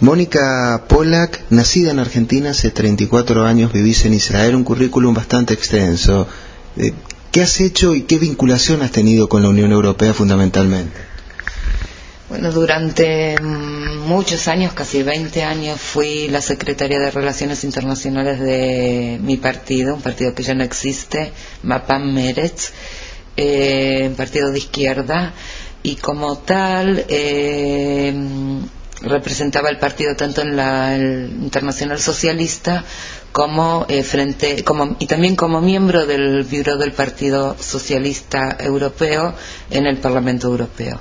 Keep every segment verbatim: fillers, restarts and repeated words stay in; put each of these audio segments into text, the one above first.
Mónica Polak, nacida en Argentina hace treinta y cuatro años, vivís en Israel, un currículum bastante extenso. ¿Qué has hecho y qué vinculación has tenido con la Unión Europea fundamentalmente? Bueno, durante muchos años, casi veinte años, fui la secretaria de Relaciones Internacionales de mi partido, un partido que ya no existe, Mapam Meretz, eh, un partido de izquierda, y como tal eh, representaba el partido tanto en la el Internacional Socialista como eh, frente como y también como miembro del Bureau del Partido Socialista Europeo en el Parlamento Europeo.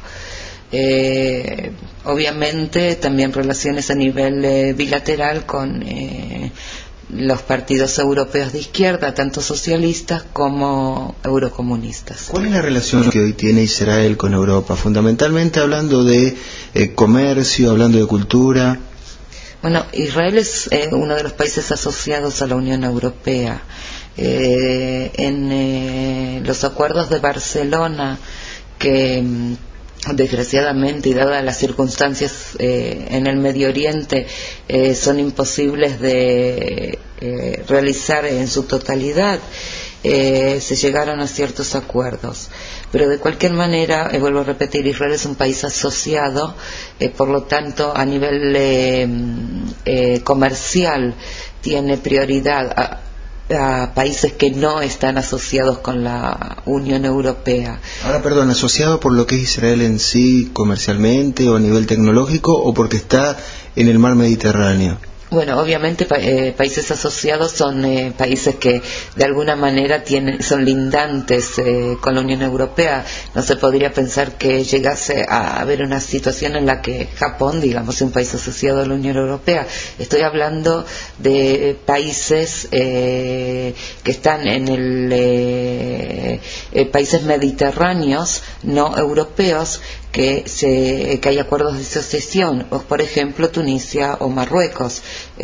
Eh, obviamente también relaciones a nivel eh, bilateral con eh, los partidos europeos de izquierda, tanto socialistas como eurocomunistas. ¿Cuál es la relación que hoy tiene Israel con Europa? Fundamentalmente hablando de eh, comercio, hablando de cultura. Bueno, Israel es eh, uno de los países asociados a la Unión Europea. Eh, en eh, los acuerdos de Barcelona, que desgraciadamente y dadas las circunstancias eh, en el Medio Oriente eh, son imposibles de eh, realizar en su totalidad, eh, se llegaron a ciertos acuerdos, pero de cualquier manera, eh, vuelvo a repetir, Israel es un país asociado, eh, por lo tanto a nivel eh, eh, comercial tiene prioridad a, a países que no están asociados con la Unión Europea. Ahora, perdón, ¿asociado por lo que es Israel en sí comercialmente o a nivel tecnológico o porque está en el mar Mediterráneo? Bueno, obviamente pa eh, países asociados son eh, países que de alguna manera tienen, son lindantes eh, con la Unión Europea. No se podría pensar que llegase a haber una situación en la que Japón, digamos, es un país asociado a la Unión Europea. Estoy hablando de eh, países eh, que están en el eh, eh, países mediterráneos, no europeos, que, se, que hay acuerdos de asociación, o por ejemplo Tunisia o Marruecos,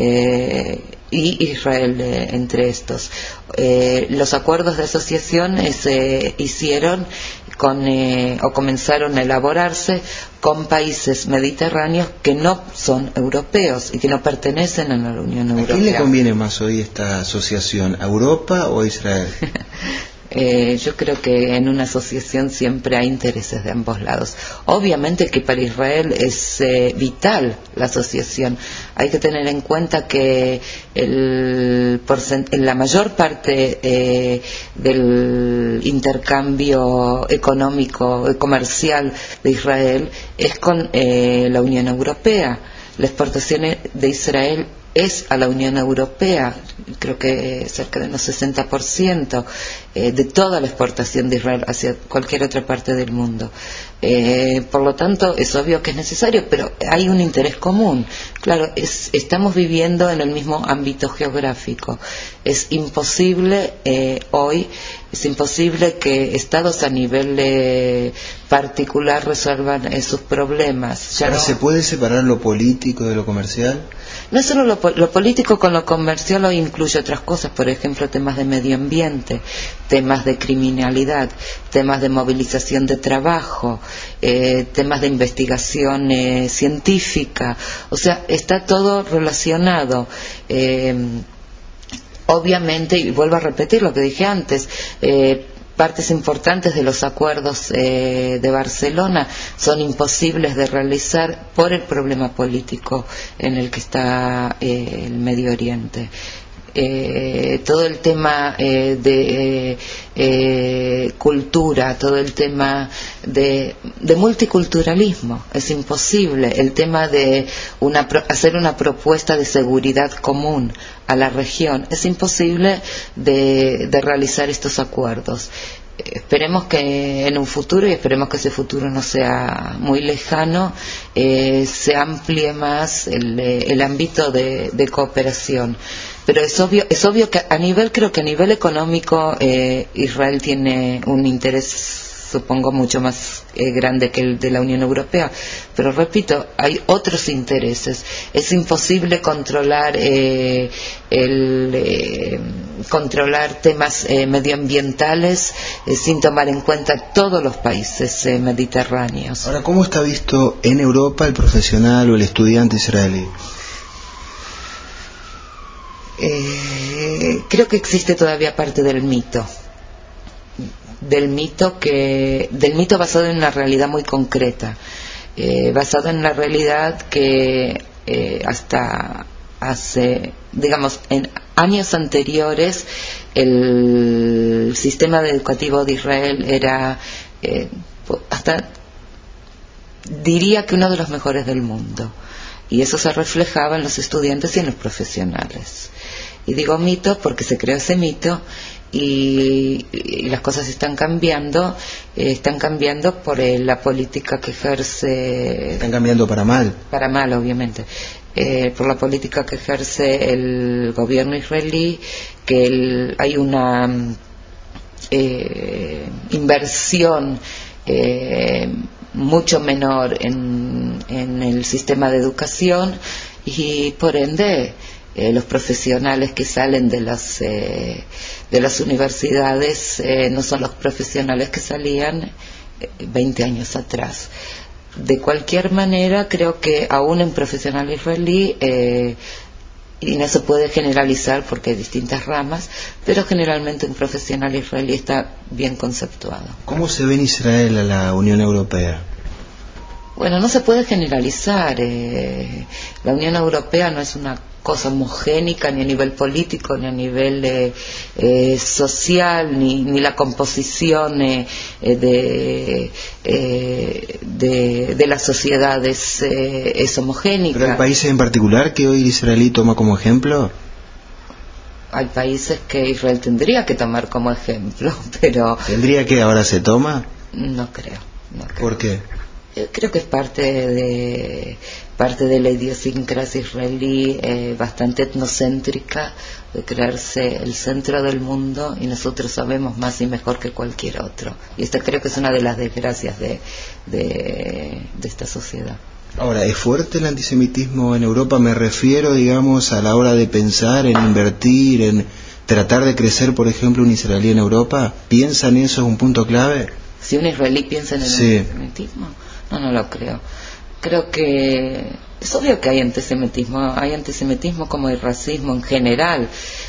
eh, y Israel eh, entre estos. Eh, los acuerdos de asociación eh, se hicieron con, eh, o comenzaron a elaborarse con países mediterráneos que no son europeos y que no pertenecen a la Unión Europea. ¿A quién le conviene más hoy esta asociación, a Europa o a Israel? Eh, yo creo que en una asociación siempre hay intereses de ambos lados. Obviamente que para Israel es eh, vital la asociación. Hay que tener en cuenta que el la mayor parte eh, del intercambio económico, comercial de Israel es con eh, la Unión Europea. La exportación de Israel es a la Unión Europea, creo que cerca de un sesenta por ciento eh, de toda la exportación de Israel hacia cualquier otra parte del mundo. Eh, por lo tanto, es obvio que es necesario, pero hay un interés común. Claro, es, estamos viviendo en el mismo ámbito geográfico. Es imposible eh, hoy, es imposible que estados a nivel eh, particular resuelvan eh, sus problemas. Ya ¿Ahora no... se puede separar lo político de lo comercial? No solo lo, lo político con lo comercial hoy incluye otras cosas, por ejemplo, temas de medio ambiente, temas de criminalidad, temas de movilización de trabajo, eh, temas de investigación eh, científica. O sea, está todo relacionado. Eh, obviamente, y vuelvo a repetir lo que dije antes, eh, partes importantes de los acuerdos eh, de Barcelona son imposibles de realizar por el problema político en el que está eh, el Medio Oriente. Eh, todo el tema eh, de eh, eh, cultura, todo el tema de, de multiculturalismo, es imposible. El tema de una, hacer una propuesta de seguridad común a la región, es imposible de, de realizar estos acuerdos. Esperemos que en un futuro, y esperemos que ese futuro no sea muy lejano, eh, se amplíe más el, el ámbito de, de cooperación. Pero es obvio, es obvio que a nivel, creo que a nivel económico eh, Israel tiene un interés, supongo, mucho más eh, grande que el de la Unión Europea, pero repito, hay otros intereses. Es imposible controlar eh, el eh, controlar temas eh, medioambientales eh, sin tomar en cuenta todos los países eh, mediterráneos. Ahora, ¿cómo está visto en Europa el profesional o el estudiante israelí? Eh, creo que existe todavía parte del mito, del mito que, del mito basado en una realidad muy concreta, eh, basado en una realidad que eh, hasta hace, digamos, en años anteriores el sistema educativo de Israel era eh, hasta diría que uno de los mejores del mundo, y eso se reflejaba en los estudiantes y en los profesionales. Y digo mito porque se creó ese mito y, y las cosas están cambiando, eh, están cambiando por eh, la política que ejerce. Están cambiando para mal. Para mal, obviamente. Eh, por la política que ejerce el gobierno israelí, que el, hay una eh, inversión eh, mucho menor en, en el sistema de educación, y por ende eh, los profesionales que salen de las eh, de las universidades eh, no son los profesionales que salían eh, veinte años atrás. De cualquier manera, creo que aún en profesional israelí, eh, y no se puede generalizar porque hay distintas ramas, pero generalmente un profesional israelí está bien conceptuado. ¿Cómo se ve en Israel a la Unión Europea? Bueno, no se puede generalizar. Eh, la Unión Europea no es una cosa homogénica ni a nivel político, ni a nivel eh, eh, social, ni, ni la composición eh, de, eh, de, de las sociedades eh, es homogénica. ¿Pero hay países en particular que hoy el israelí toma como ejemplo? Hay países que Israel tendría que tomar como ejemplo, pero... ¿Tendría que ahora se toma? No creo. No creo. ¿Por qué? Creo que es parte de parte de la idiosincrasia israelí, eh, bastante etnocéntrica, de creerse el centro del mundo y nosotros sabemos más y mejor que cualquier otro. Y esta creo que es una de las desgracias de, de, de esta sociedad. Ahora, ¿es fuerte el antisemitismo en Europa? Me refiero, digamos, a la hora de pensar en invertir, en tratar de crecer, por ejemplo, un israelí en Europa. ¿Piensan eso es un punto clave? Si un israelí piensa en el sí. antisemitismo, no, no lo creo. Creo que es obvio que hay antisemitismo, hay antisemitismo como hay racismo en general,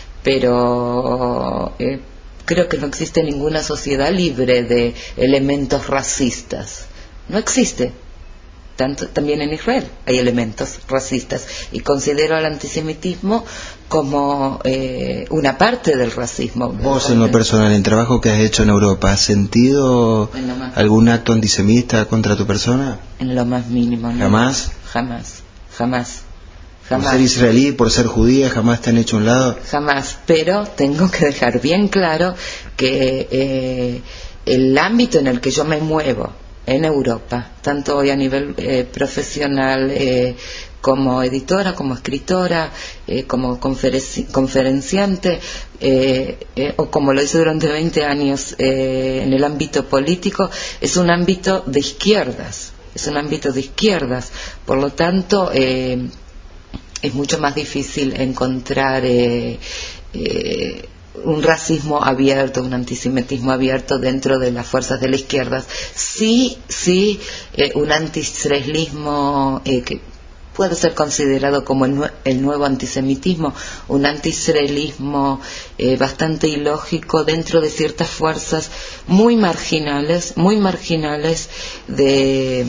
pero eh, creo que no existe ninguna sociedad libre de elementos racistas. No existe. Tanto, también en Israel hay elementos racistas, y considero al antisemitismo como eh, una parte del racismo. Vos, en lo personal, en el trabajo que has hecho en Europa, ¿has sentido algún acto antisemita contra tu persona? En lo más mínimo. ¿No? ¿Jamás? Jamás, jamás. Jamás. Por ser israelí, por ser judía, jamás te han hecho a un lado. Jamás, pero tengo que dejar bien claro que eh, el ámbito en el que yo me muevo en Europa, tanto hoy a nivel eh, profesional, eh, como editora, como escritora, eh, como conferenci- conferenciante, eh, eh, o como lo hice durante veinte años eh, en el ámbito político, es un ámbito de izquierdas, es un ámbito de izquierdas, por lo tanto eh, es mucho más difícil encontrar eh, eh, un racismo abierto, un antisemitismo abierto dentro de las fuerzas de la izquierda. Sí, sí, eh, un anti-israelismo eh, que puede ser considerado como el, nue- el nuevo antisemitismo, un anti-israelismo eh, bastante ilógico dentro de ciertas fuerzas muy marginales, muy marginales de...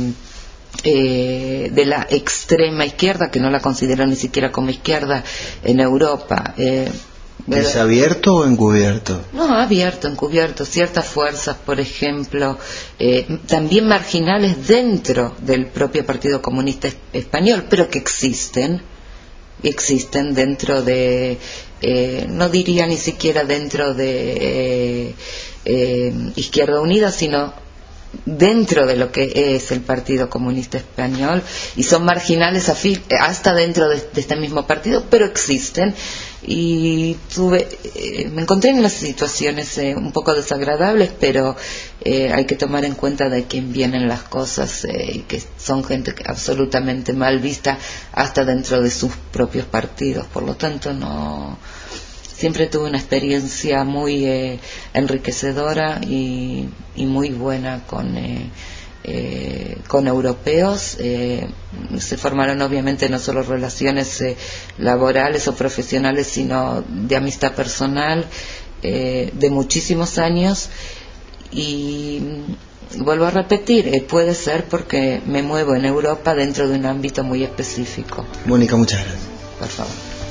Eh, de la extrema izquierda, que no la considero ni siquiera como izquierda en Europa. Eh, ¿Es abierto o encubierto? No, abierto, encubierto. Ciertas fuerzas, por ejemplo, eh, también marginales dentro del propio Partido Comunista es- Español, pero que existen, existen dentro de, eh, no diría ni siquiera dentro de eh, eh, Izquierda Unida, sino dentro de lo que es el Partido Comunista Español, y son marginales afi- hasta dentro de, de este mismo partido, pero existen. Y tuve, eh, me encontré en las situaciones eh, un poco desagradables, pero eh, hay que tomar en cuenta de quién vienen las cosas, eh, y que son gente que absolutamente mal vista hasta dentro de sus propios partidos. Por lo tanto, no, siempre tuve una experiencia muy eh, enriquecedora y, y muy buena con, eh, eh, con europeos. Eh, se formaron obviamente no solo relaciones eh, laborales o profesionales, sino de amistad personal eh, de muchísimos años. Y vuelvo a repetir, eh, puede ser porque me muevo en Europa dentro de un ámbito muy específico. Mónica, muchas gracias. Por favor.